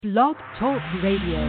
Blog Talk Radio.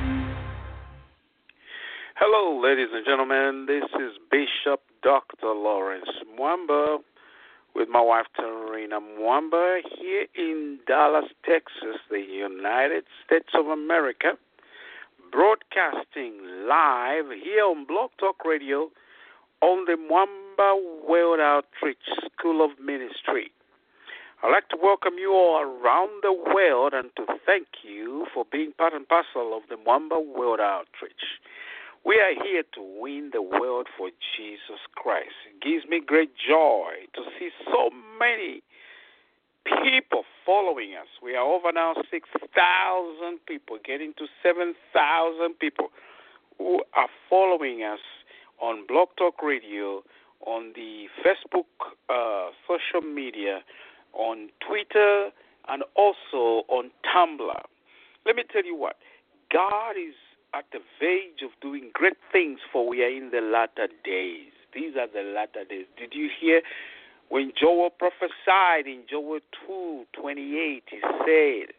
Hello, ladies and gentlemen. This is Bishop Dr. Lawrence Mwamba with my wife, Tarina Mwamba, here in Dallas, Texas, the United States of America, broadcasting live here on Blog Talk Radio on the Mwamba World Outreach School of Ministry. I'd like to welcome you all around the world and to thank you for being part and parcel of the Mwamba World Outreach. We are here to win the world for Jesus Christ. It gives me great joy to see so many people following us. We are over now 6,000 people, getting to 7,000 people who are following us on Blog Talk Radio, on the Facebook social media, on Twitter, and also on Tumblr. Let me tell you what, God is at the verge of doing great things, for we are in the latter days. These are the latter days. Did you hear when Joel prophesied in Joel 2:28? He said,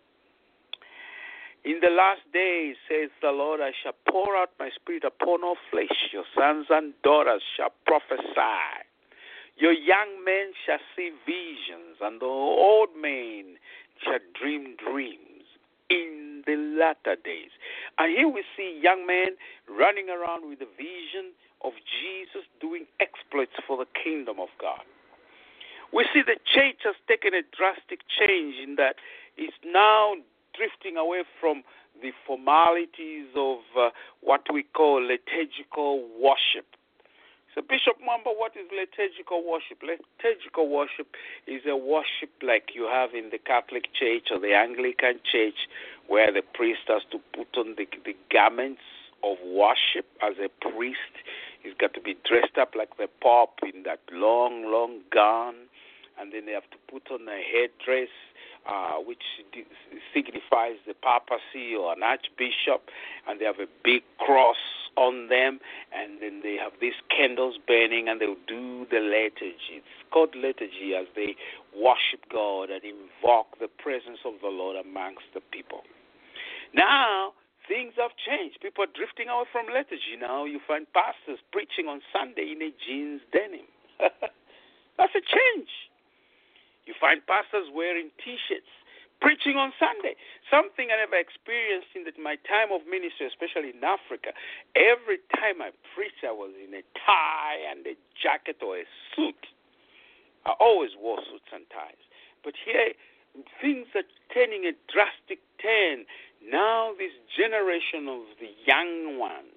in the last days, says the Lord, I shall pour out my spirit upon all flesh. Your sons and daughters shall prophesy. Your young men shall see visions, and the old men shall dream dreams in the latter days. And here we see young men running around with the vision of Jesus doing exploits for the kingdom of God. We see the church has taken a drastic change in that it's now drifting away from the formalities of what we call liturgical worship. So, Bishop Mwamba, what is liturgical worship? Liturgical worship is a worship like you have in the Catholic Church or the Anglican Church, where the priest has to put on the garments of worship as a priest. He's got to be dressed up like the Pope in that long, long gown, and then they have to put on a headdress, which signifies the papacy or an archbishop, and they have a big cross on them, and then they have these candles burning, and they'll do the liturgy. It's called liturgy as they worship God and invoke the presence of the Lord amongst the people. Now, things have changed. People are drifting away from liturgy. Now you find pastors preaching on Sunday in a jeans denim. That's a change. You find pastors wearing T-shirts, preaching on Sunday. Something I never experienced in my time of ministry, especially in Africa. Every time I preached, I was in a tie and a jacket or a suit. I always wore suits and ties. But here, things are turning a drastic turn. Now this generation of the young ones,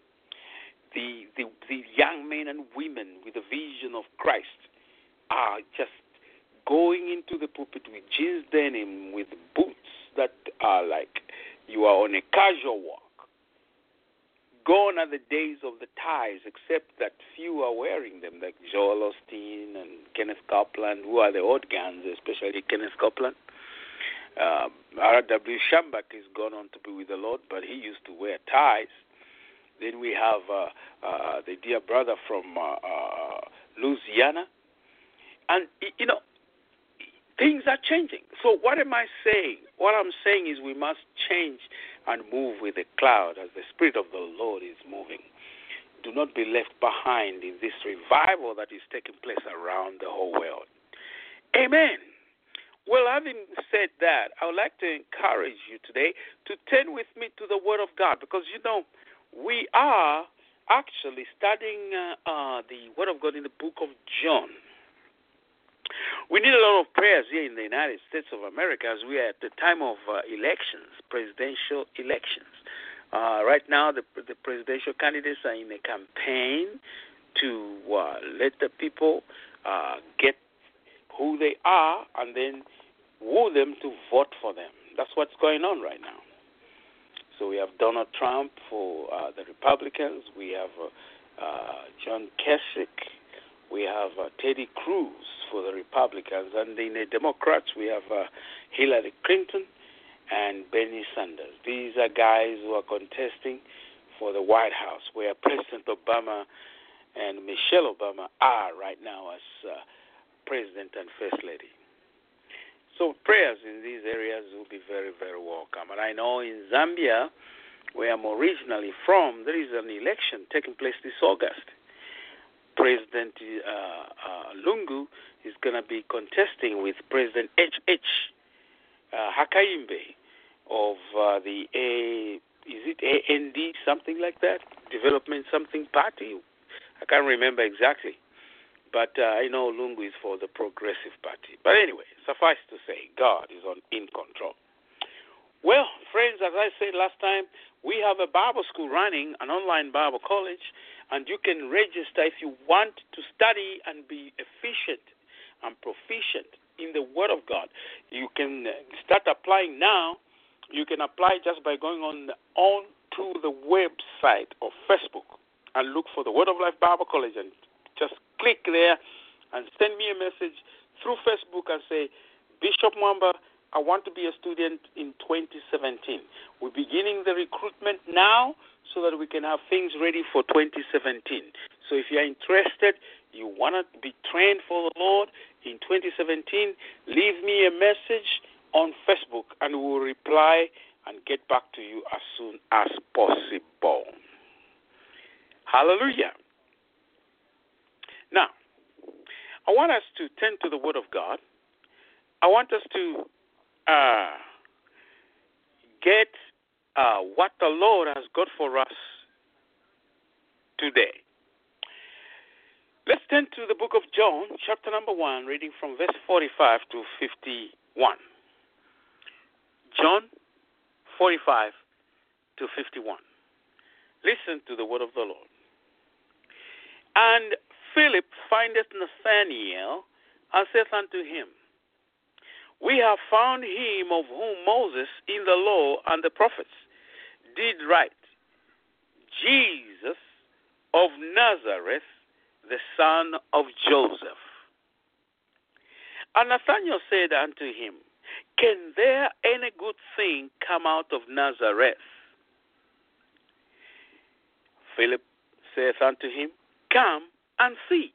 the young men and women with the vision of Christ are just going into the pulpit with jeans denim, with boots that are like you are on a casual walk. Gone are the days of the ties, except that few are wearing them, like Joel Osteen and Kenneth Copeland, who are the old guns, especially Kenneth Copeland. R.W. Shambach has gone on to be with the Lord, but he used to wear ties. Then we have the dear brother from Louisiana. And, you know, things are changing. So what am I saying? What I'm saying is we must change and move with the cloud as the Spirit of the Lord is moving. Do not be left behind in this revival that is taking place around the whole world. Amen. Well, having said that, I would like to encourage you today to turn with me to the Word of God, because, you know, we are actually studying the Word of God in the book of John. We need a lot of prayers here in the United States of America as we are at the time of elections, presidential elections. Right now, the presidential candidates are in a campaign to let the people get who they are and then woo them to vote for them. That's what's going on right now. So we have Donald Trump for the Republicans. We have John Kasich. We have Teddy Cruz for the Republicans. And in the Democrats, we have Hillary Clinton and Bernie Sanders. These are guys who are contesting for the White House, where President Obama and Michelle Obama are right now as President and First Lady. So prayers in these areas will be very, very welcome. And I know in Zambia, where I'm originally from, there is an election taking place this August. President Lungu is going to be contesting with President H.H. Hakainde of the is it AND, something like that? Development something party? I can't remember exactly. But I know Lungu is for the Progressive Party. But anyway, suffice to say, God is in control. Well, friends, as I said last time, we have a Bible school running, an online Bible college, and you can register if you want to study and be efficient and proficient in the Word of God. You can start applying now. You can apply just by going on to the website of Facebook and look for the Word of Life Bible College and just click there and send me a message through Facebook and say, Bishop Mwamba, I want to be a student in 2017. We're beginning the recruitment now so that we can have things ready for 2017. So if you're interested, you want to be trained for the Lord in 2017, leave me a message on Facebook and we'll reply and get back to you as soon as possible. Hallelujah. Now, I want us to turn to the Word of God. I want us to get what the Lord has got for us today. Let's turn to the book of John, chapter number 1, reading from verse 45 to 51. John 45 to 51. Listen to the word of the Lord. And Philip findeth Nathanael, and saith unto him, We have found him of whom Moses in the law and the prophets did write, Jesus of Nazareth, the son of Joseph. And Nathanael said unto him, Can there any good thing come out of Nazareth? Philip saith unto him, Come and see.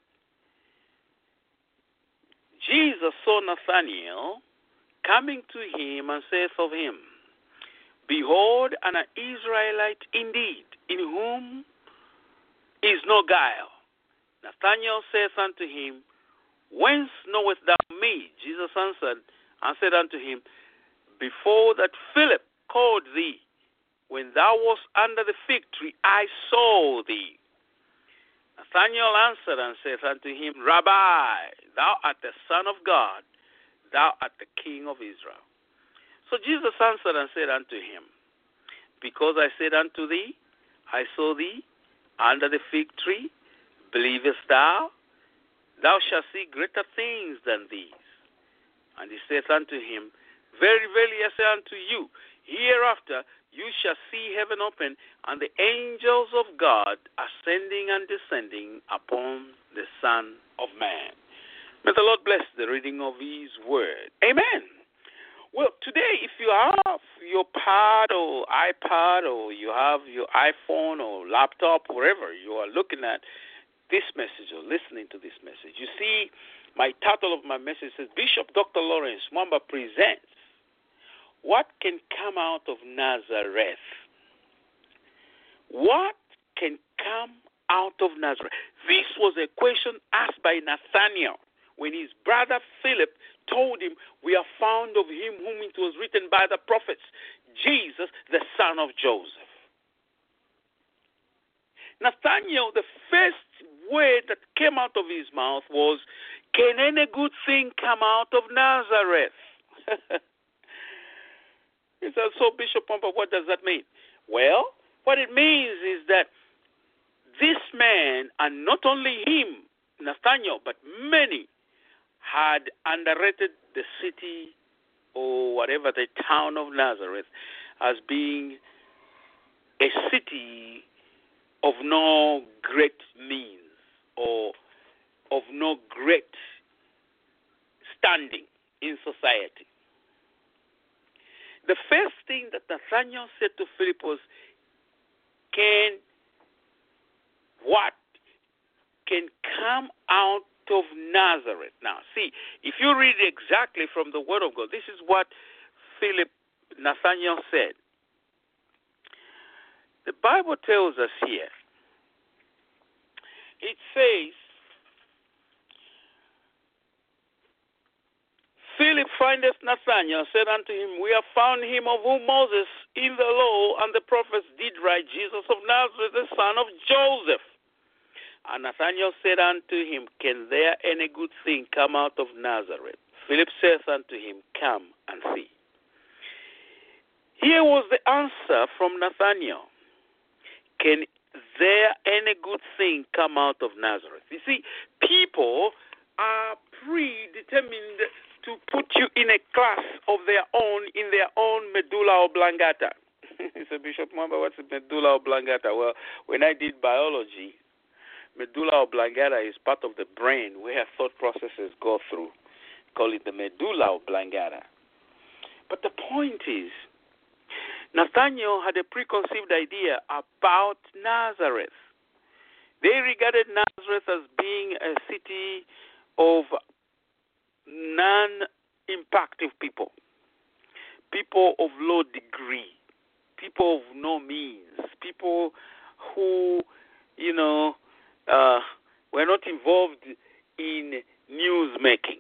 Jesus saw Nathanael coming to him and saith of him, Behold, an Israelite indeed, in whom is no guile. Nathanael saith unto him, Whence knowest thou me? Jesus answered and said unto him, Before that Philip called thee, when thou wast under the fig tree, I saw thee. Nathanael answered and saith unto him, Rabbi, thou art the Son of God, thou art the King of Israel. So Jesus answered and said unto him, Because I said unto thee, I saw thee under the fig tree, believest thou? Thou shalt see greater things than these. And he saith unto him, Very verily I say unto you, hereafter you shall see heaven open, and the angels of God ascending and descending upon the Son of Man. May the Lord bless the reading of his word. Amen. Well, today, if you have your pad or iPad, or you have your iPhone or laptop, wherever you are looking at this message or listening to this message, you see my title of my message says, Bishop Dr. Lawrence Mwamba presents, What Can Come Out of Nazareth? What can come out of Nazareth? This was a question asked by Nathanael when his brother Philip told him, We are found of him whom it was written by the prophets, Jesus, the son of Joseph. Nathanael, the first word that came out of his mouth was, Can any good thing come out of Nazareth? He said, So, Bishop Mwamba, what does that mean? Well, what it means is that this man, and not only him, Nathanael, but many, had underrated the city or whatever, the town of Nazareth, as being a city of no great means or of no great standing in society. The first thing that Nathanael said to Philip was, What can come out of Nazareth. Now, see, if you read exactly from the Word of God, this is what Nathanael said. The Bible tells us here, it says, Philip findeth Nathanael, said unto him, We have found him of whom Moses in the law and the prophets did write, Jesus of Nazareth, the son of Joseph. And Nathanael said unto him, Can there any good thing come out of Nazareth? Philip saith unto him, Come and see. Here was the answer from Nathanael. Can there any good thing come out of Nazareth? You see, people are predetermined to put you in a class of their own, in their own medulla oblongata. So, Bishop Mwamba, what's medulla oblongata? Well, when I did biology, medulla oblongata is part of the brain where thought processes go through. Call it the medulla oblongata. But the point is, Nathanael had a preconceived idea about Nazareth. They regarded Nazareth as being a city of non-impactive people, people of low degree, people of no means, people who, were not involved in news making.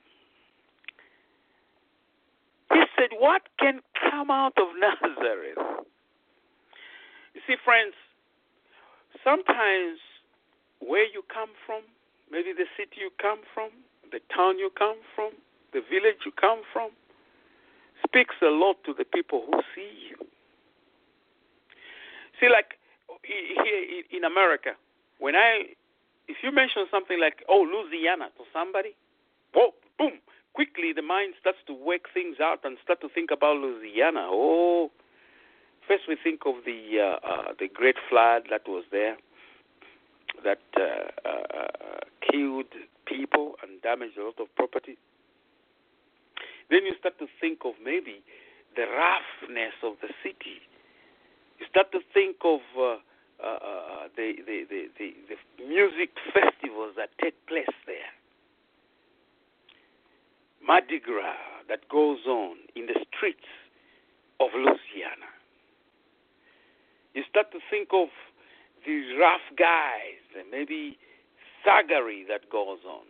He said, what can come out of Nazareth? You see, friends, sometimes where you come from, maybe the city you come from, the town you come from, the village you come from, speaks a lot to the people who see you. See, like here in America, if you mention something like, Louisiana to somebody, whoa, boom, quickly the mind starts to work things out and start to think about Louisiana. First we think of the great flood that was there, that killed people and damaged a lot of property. Then you start to think of maybe the roughness of the city. You start to think of the music festivals that take place there. Mardi Gras that goes on in the streets of Louisiana. You start to think of these rough guys and maybe thuggery that goes on.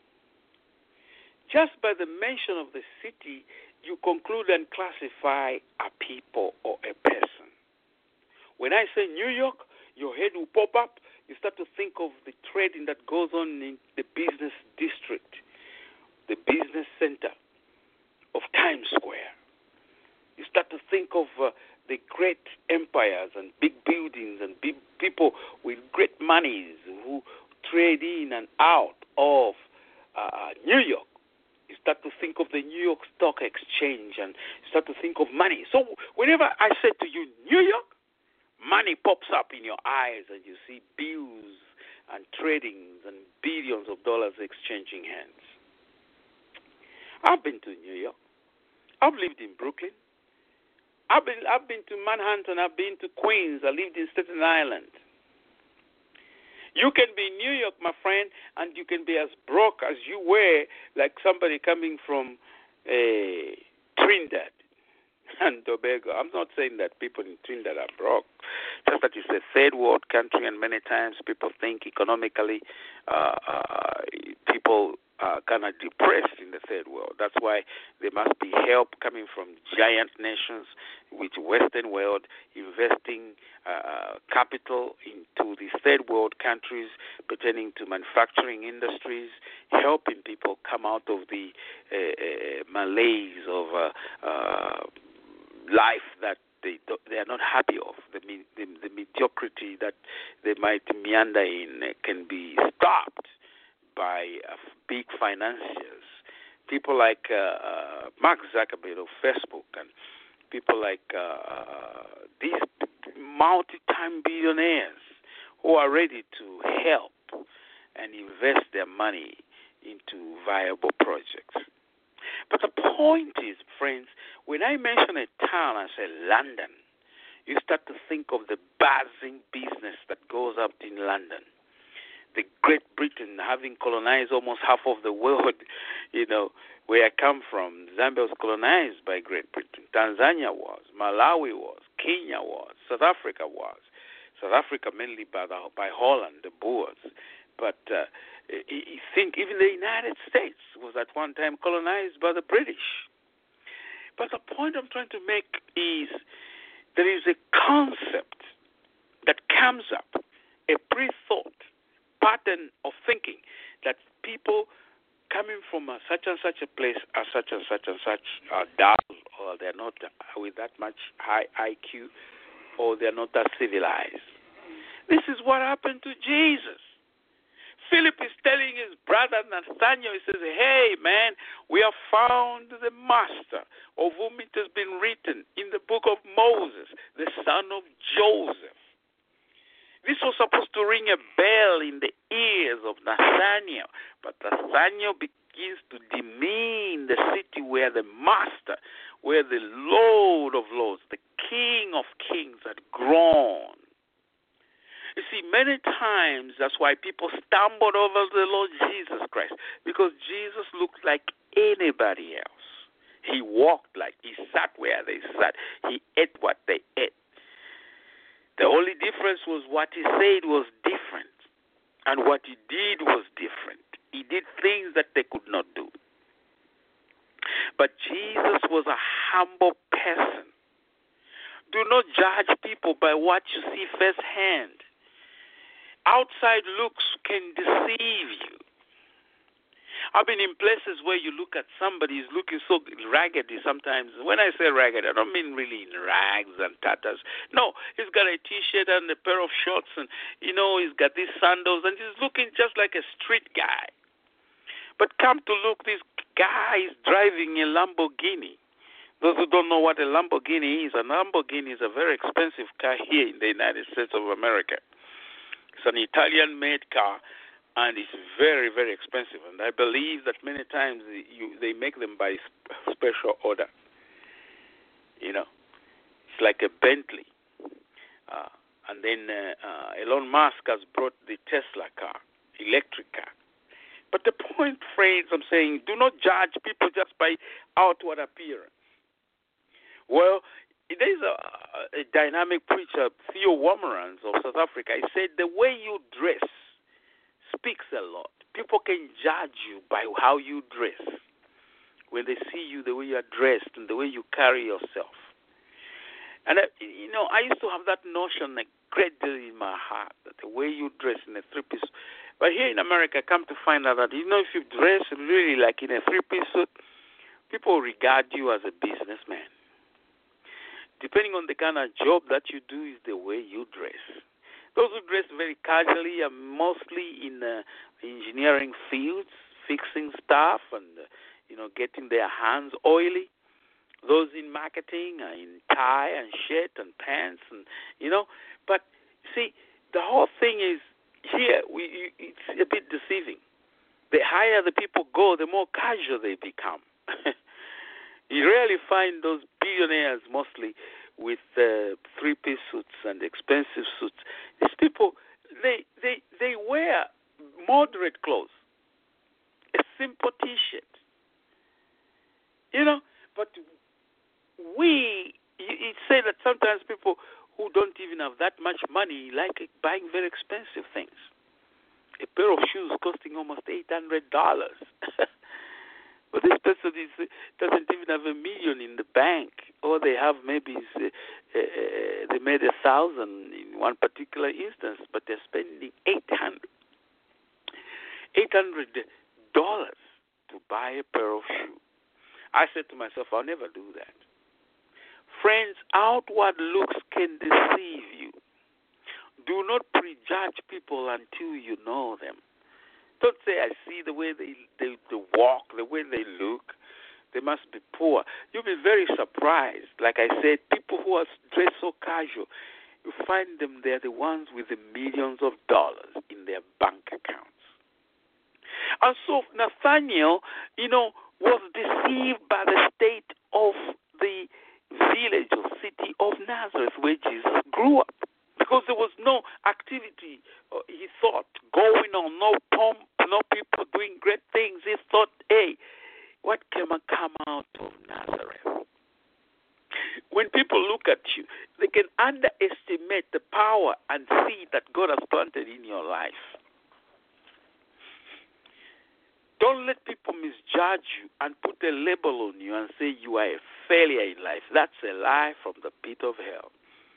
Just by the mention of the city, you conclude and classify a people or a person. When I say New York, your head will pop up. You start to think of the trading that goes on in the business district, the business center of Times Square. You start to think of the great empires and big buildings and big people with great monies who trade in and out of New York. You start to think of the New York Stock Exchange and you start to think of money. So whenever I say to you New York, money pops up in your eyes and you see bills and tradings and billions of dollars exchanging hands. I've been to New York. I've lived in Brooklyn. I've been to Manhattan. I've been to Queens. I lived in Staten Island. You can be in New York, my friend, and you can be as broke as you were, like somebody coming from Trinidad and Tobago. I'm not saying that people in Trinidad are broke, just that it's a third world country, and many times people think economically people are kind of depressed in the third world. That's why there must be help coming from giant nations with the Western world investing capital into these third world countries pertaining to manufacturing industries, helping people come out of the malaise of life that they are not happy of. The mediocrity that they might meander in can be stopped by big financiers, people like Mark Zuckerberg of Facebook, and people like these multi-time billionaires who are ready to help and invest their money into viable projects. But the point is, friends, when I mention a town, I say London, you start to think of the buzzing business that goes up in London. the Great Britain having colonized almost half of the world, where I come from, Zambia was colonized by Great Britain. Tanzania was, Malawi was, Kenya was, South Africa was. South Africa mainly by Holland, the Boers. But I think even the United States was at one time colonized by the British. But the point I'm trying to make is there is a concept that comes up, a pre-thought pattern of thinking that people coming from such and such a place are such and such and such are dull, or they're not with that much high IQ, or they're not that civilized. This is what happened to Jesus. Philip is telling his brother Nathanael, he says, hey, man, we have found the master of whom it has been written in the book of Moses, the son of Joseph. This was supposed to ring a bell in the ears of Nathanael, but Nathanael begins to demean the city where the master, where the Lord of lords, the King of kings had grown. You see, many times that's why people stumbled over the Lord Jesus Christ, because Jesus looked like anybody else. He walked like, he sat where they sat. He ate what they ate. The only difference was what he said was different, and what he did was different. He did things that they could not do. But Jesus was a humble person. Do not judge people by what you see firsthand. Outside looks can deceive you. I've been in places where you look at somebody who's looking so raggedy sometimes. When I say ragged, I don't mean really in rags and tatters. No, he's got a T-shirt and a pair of shorts, and, he's got these sandals, and he's looking just like a street guy. But come to look, this guy is driving a Lamborghini. Those who don't know what a Lamborghini is a very expensive car here in the United States of America. It's an Italian-made car, and it's very, very expensive. And I believe that many times they make them by special order. It's like a Bentley. And then Elon Musk has brought the Tesla car, electric car. But the point, friends, I'm saying, do not judge people just by outward appearance. Well, there's a dynamic preacher, Theo Wamerans of South Africa. He said, the way you dress speaks a lot. People can judge you by how you dress. When they see you, the way you are dressed and the way you carry yourself. And, I used to have that notion a great deal in my heart, that the way you dress in a three-piece. But here in America, I come to find out that, if you dress really like in a three-piece suit, people regard you as a businessman. Depending on the kind of job that you do is the way you dress. Those who dress very casually are mostly in engineering fields, fixing stuff and, getting their hands oily. Those in marketing are in tie and shirt and pants and, But, see, the whole thing is here, it's a bit deceiving. The higher the people go, the more casual they become. You rarely find those billionaires mostly with three-piece suits and expensive suits. These people, they wear moderate clothes, a simple T-shirt. But it's said that sometimes people who don't even have that much money like buying very expensive things. A pair of shoes costing almost $800. But this person doesn't even have $1 million in the bank, or they have maybe they made $1,000 in one particular instance, but they're spending $800 to buy a pair of shoes. I said to myself, I'll never do that. Friends, outward looks can deceive you. Do not prejudge people until you know them. Don't say, I see the way they walk, the way they look. They must be poor. You'll be very surprised. Like I said, people who are dressed so casual, you find them, they're the ones with the millions of dollars in their bank accounts. And so Nathanael, was deceived by the state of the village or city of Nazareth where Jesus grew up. Because there was no activity, he thought, going on, no pomp, no people doing great things. He thought, hey, what can come out of Nazareth? When people look at you, they can underestimate the power and seed that God has planted in your life. Don't let people misjudge you and put a label on you and say you are a failure in life. That's a lie from the pit of hell.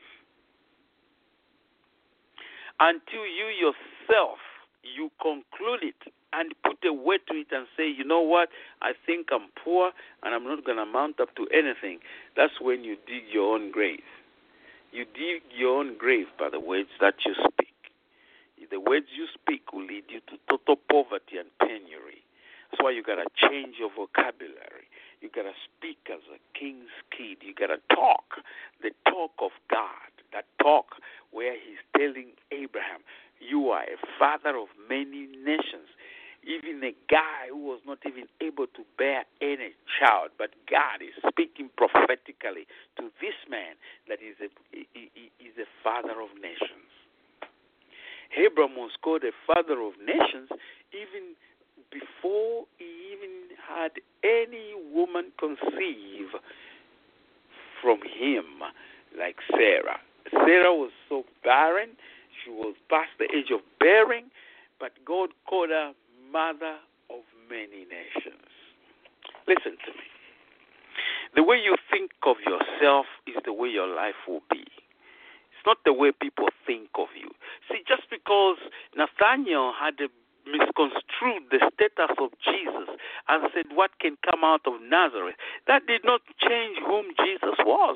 Until you yourself, you conclude it and put a weight to it and say, you know what, I think I'm poor and I'm not going to mount up to anything. That's when you dig your own grave. You dig your own grave by the words that you speak. The words you speak will lead you to total poverty and penury. That's why you got to change your vocabulary. You got to speak as a king's kid. You got to talk the talk of God, that talk where he's telling Abraham, you are a father of many nations. Even a guy who was not even able to bear any child, but God is speaking prophetically to this man that is a father of nations. Abraham was called a father of nations even before he even had any woman conceive from him, like Sarah. Sarah was so barren, she was past the age of bearing, but God called her mother of many nations. Listen to me. The way you think of yourself is the way your life will be. It's not the way people think of you. See, just because Nathanael had misconstrued the status of Jesus and said, what can come out of Nazareth? That did not change who Jesus was.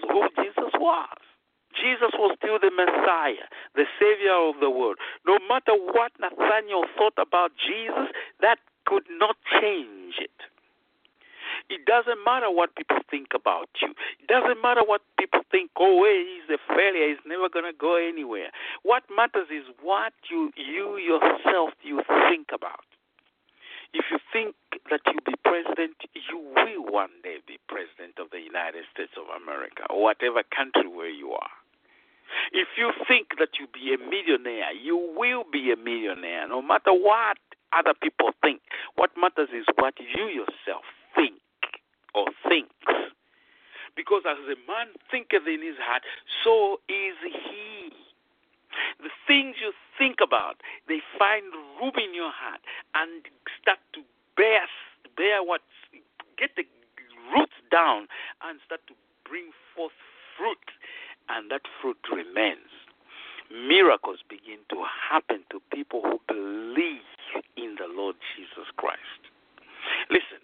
Jesus was still the Messiah, the Savior of the world. No matter what Nathanael thought about Jesus, that could not change it. It doesn't matter what people think about you. It doesn't matter what people think, oh, hey, he's a failure, he's never going to go anywhere. What matters is what you yourself think about. If you think that you'll be president, you will one day be president of the United States of America or whatever country where you are. If you think that you'll be a millionaire, you will be a millionaire, no matter what other people think. What matters is what you yourself think or thinks. Because as a man thinketh in his heart, so is he. The things you think about, they find room in your heart and start to bear get the roots down and start to bring forth fruit, and that fruit remains. Miracles begin to happen to people who believe in the Lord Jesus Christ. Listen,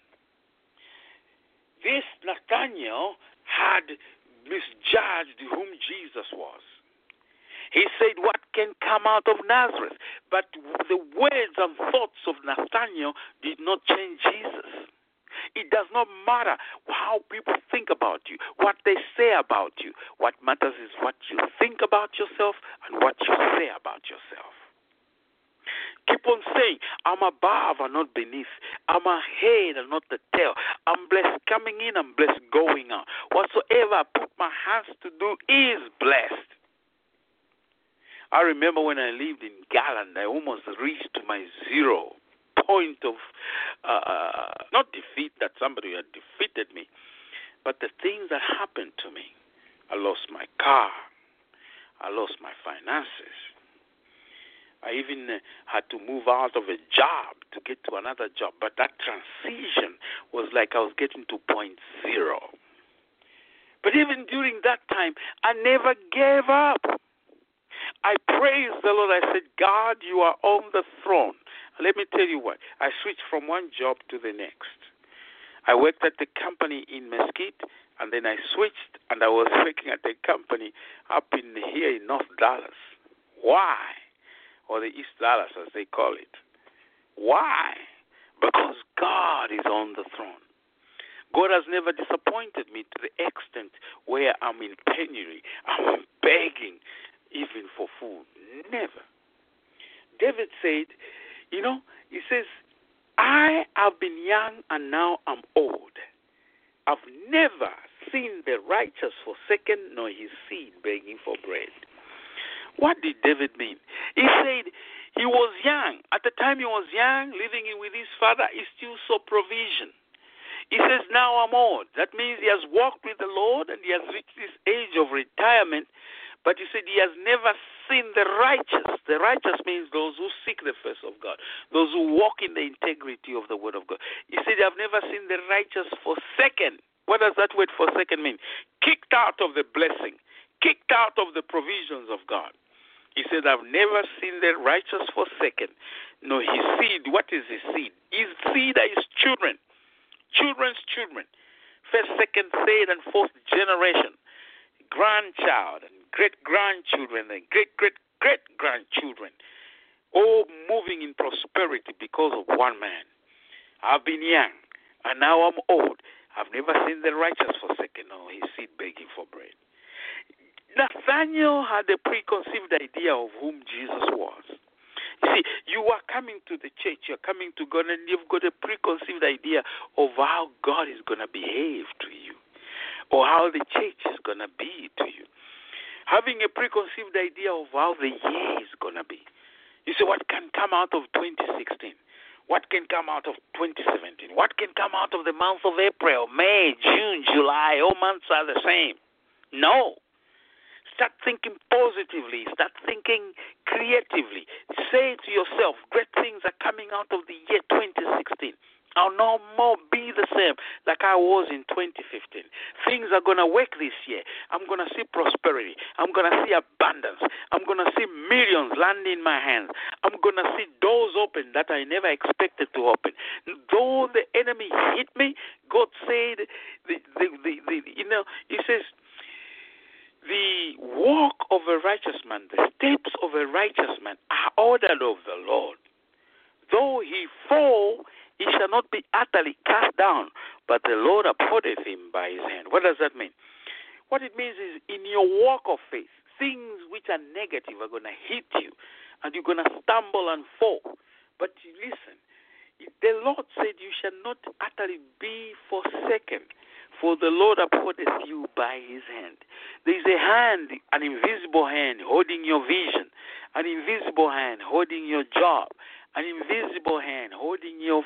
this Nathanael had misjudged whom Jesus was. He said, what can come out of Nazareth? But the words and thoughts of Nathanael did not change Jesus. It does not matter how people think about you, what they say about you. What matters is what you think about yourself and what you say about yourself. Keep on saying, I'm above and not beneath. I'm a head and not the tail. I'm blessed coming in, I'm blessed going out. Whatsoever I put my hands to do is blessed. I remember when I lived in Garland, I almost reached my 0 point of, not defeat, that somebody had defeated me, but the things that happened to me. I lost my car. I lost my finances. I even had to move out of a job to get to another job. But that transition was like I was getting to point 0. But even during that time, I never gave up. I praised the Lord. I said, God, you are on the throne. Let me tell you what. I switched from one job to the next. I worked at the company in Mesquite, and then I switched, and I was working at the company up in here in North Dallas. Why? Or the East Dallas, as they call it. Why? Because God is on the throne. God has never disappointed me to the extent where I'm in penury. I'm begging even for food. Never. David said, he says, I have been young and now I'm old. I've never seen the righteous forsaken, nor his seed begging for bread. What did David mean? He said, He was young. At the time he was young, living with his father, he still saw provision. He says, now I'm old. That means he has walked with the Lord and he has reached this age of retirement. But he said he has never seen the righteous. The righteous means those who seek the face of God, those who walk in the integrity of the word of God. He said, I've never seen the righteous forsaken. What does that word forsaken mean? Kicked out of the blessing, kicked out of the provisions of God. He said, I've never seen the righteous forsaken. No, his seed, what is his seed? His seed are his children, children's children, first, second, third, and fourth generation, grandchild, and great-grandchildren, and great-great-great-grandchildren, all moving in prosperity because of one man. I've been young, and now I'm old. I've never seen the righteous forsaken, or his seed begging for bread. Nathanael had a preconceived idea of whom Jesus was. You see, you are coming to the church, you're coming to God, and you've got a preconceived idea of how God is going to behave to you, or how the church is going to be to you. Having a preconceived idea of how the year is going to be. You say, what can come out of 2016? What can come out of 2017? What can come out of the month of April, May, June, July? All months are the same. No. Start thinking positively. Start thinking creatively. Say to yourself, great things are coming out of the year 2016. I'll no more be the same like I was in 2015. Things are going to work this year. I'm going to see prosperity. I'm going to see abundance. I'm going to see millions land in my hands. I'm going to see doors open that I never expected to open. Though the enemy hit me, God said, he says, the walk of a righteous man, the steps of a righteous man are ordered of the Lord. Though he fall, he shall not be utterly cast down, but the Lord upholdeth him by his hand. What does that mean? What it means is in your walk of faith, things which are negative are going to hit you, and you're going to stumble and fall. But listen, the Lord said you shall not utterly be forsaken, for the Lord upholdeth you by his hand. There is a hand, an invisible hand holding your vision, an invisible hand holding your job, an invisible hand holding your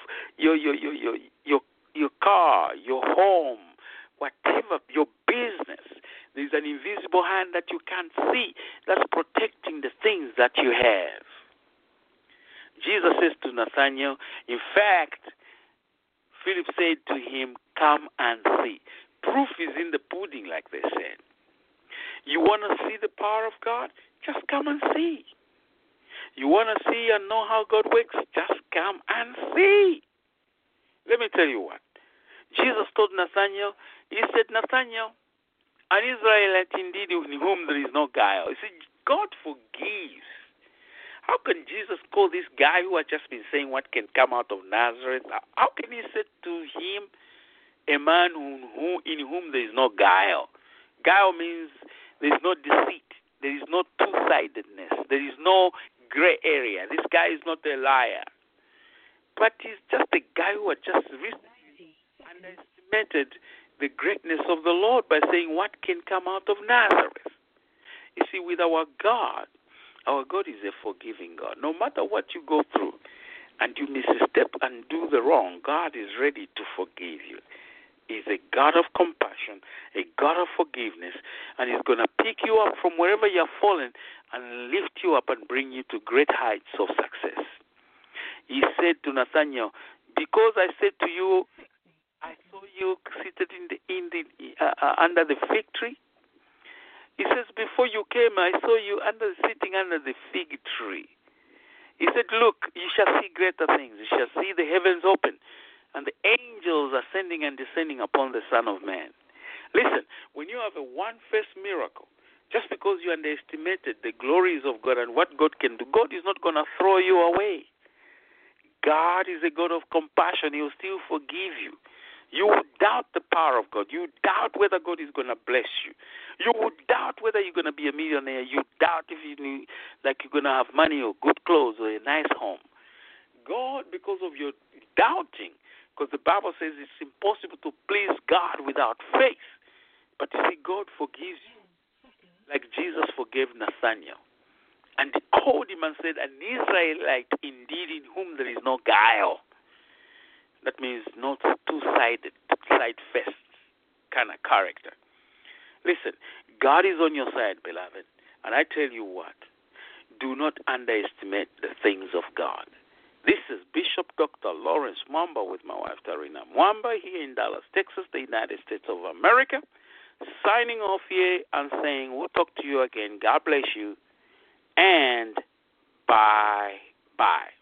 car, your home, whatever, your business. There is an invisible hand that you can't see that's protecting the things that you have. Jesus says to Nathanael, in fact, Philip said to him, come and see. Proof is in the pudding, like they said. You want to see the power of God? Just come and see. You want to see and know how God works? Just come and see. Let me tell you what. Jesus told Nathanael, he said, Nathanael, an Israelite indeed in whom there is no guile. He said, God forgives. How can Jesus call this guy who had just been saying what can come out of Nazareth? How can he say to him, a man in whom there is no guile? Guile means there is no deceit. There is no two-sidedness. There is no gray area. This guy is not a liar. But he's just a guy who had just recently underestimated the greatness of the Lord by saying what can come out of Nazareth. You see, with our God is a forgiving God. No matter what you go through and you misstep and do the wrong, God is ready to forgive you. He's a God of compassion, a God of forgiveness, and he's going to pick you up from wherever you're fallen and lift you up and bring you to great heights of success. He said to Nathanael, because I said to you, I saw you seated under the fig tree. He says, before you came, I saw you sitting under the fig tree. He said, look, you shall see greater things. You shall see the heavens open, and the angels ascending and descending upon the Son of Man. Listen, when you have a one-first miracle, just because you underestimated the glories of God and what God can do, God is not going to throw you away. God is a God of compassion. He will still forgive you. You would doubt the power of God. You would doubt whether God is going to bless you. You would doubt whether you're going to be a millionaire. You doubt if you're going to have money or good clothes or a nice home. God, because of your doubting, because the Bible says it's impossible to please God without faith. But you see, God forgives you like Jesus forgave Nathanael. And they called him and said, an Israelite indeed in whom there is no guile. That means not two-sided, side-faced kind of character. Listen, God is on your side, beloved. And I tell you what, do not underestimate the things of God. This is Bishop Dr. Lawrence Mwamba with my wife, Tarina Mwamba, here in Dallas, Texas, the United States of America, signing off here and saying we'll talk to you again. God bless you, and bye-bye.